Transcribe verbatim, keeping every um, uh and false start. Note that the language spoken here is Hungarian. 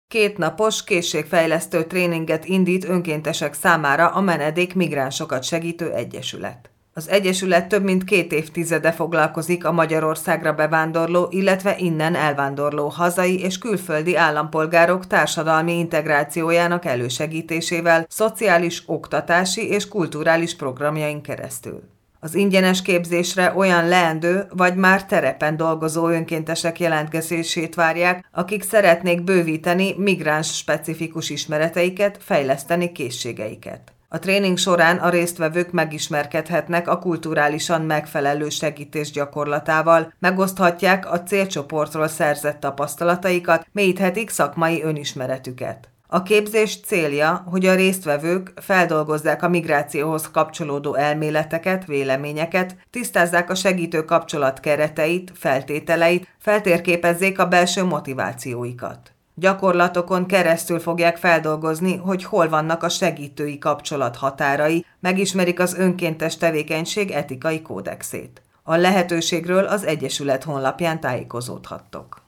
Kétnapos készségfejlesztő tréninget indít önkéntesek számára a menedék migránsokat segítő egyesület. Az egyesület több mint két évtizede foglalkozik a Magyarországra bevándorló, illetve innen elvándorló hazai és külföldi állampolgárok társadalmi integrációjának elősegítésével, szociális, oktatási és kulturális programjain keresztül. Az ingyenes képzésre olyan leendő vagy már terepen dolgozó önkéntesek jelentkezését várják, akik szeretnék bővíteni migráns-specifikus ismereteiket, fejleszteni készségeiket. A tréning során a résztvevők megismerkedhetnek a kulturálisan megfelelő segítés gyakorlatával, megoszthatják a célcsoportról szerzett tapasztalataikat, mélyíthetik szakmai önismeretüket. A képzés célja, hogy a résztvevők feldolgozzák a migrációhoz kapcsolódó elméleteket, véleményeket, tisztázzák a segítő kapcsolat kereteit, feltételeit, feltérképezzék a belső motivációikat. Gyakorlatokon keresztül fogják feldolgozni, hogy hol vannak a segítői kapcsolat határai, megismerik az önkéntes tevékenység etikai kódexét. A lehetőségről az Egyesület honlapján tájékozódhattok.